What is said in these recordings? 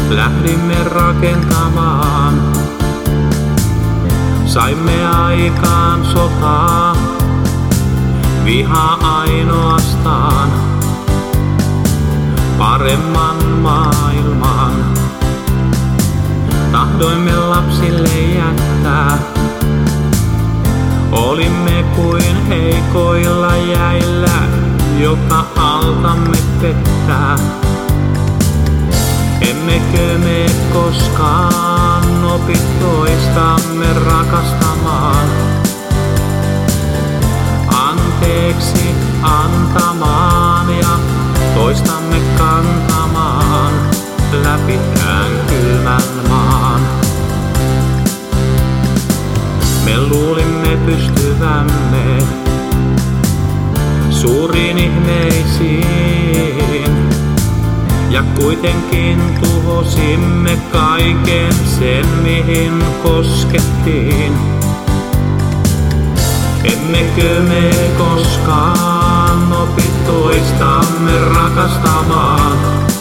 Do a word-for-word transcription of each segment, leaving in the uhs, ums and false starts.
lähdimme rakentamaan. Saimme aikaan sotaa, vihaa ainoastaan, paremman maailman. Tahdoimme lapsille jättää, olimme kuin heikoilla jäillä, joka altamme pettää. Emmekö me koskaan opi toistamme rakastamaan, anteeksi antamaan ja toistamme kantamaan läpi tämän kylmän maan. Me luulimme pystyvämme suuriin ihmeisiin, ja kuitenkin tuhosimme kaiken sen, mihin koskettiin. Emmekö me koskaan opi toistamme rakastamaan,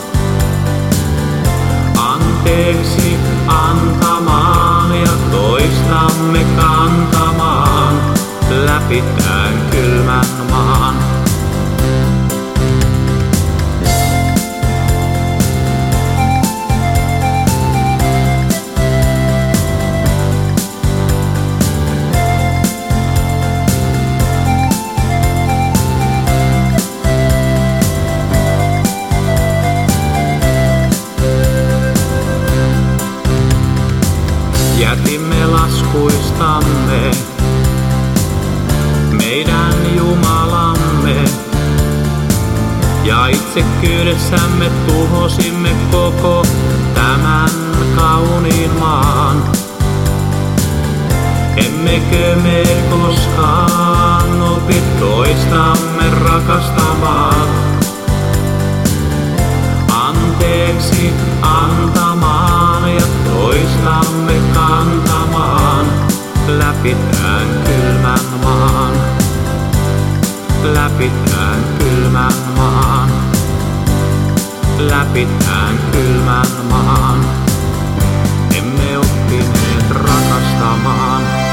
anteeksi antamaan ja toistamme kantamaan läpi tämän kylmän maan. Jätimme laskuistamme meidän Jumalamme, ja itsekkyydessämme tuhosimme koko tämän kauniin maan. Emmekö me koskaan opi toistamme rakastamaan, anteeksi antamaan ja toistamme kantamaan läpi tämän kylmän maan, läpi tämän kylmän maan, läpi tämän kylmän maan. Emme oppineet rakastamaan.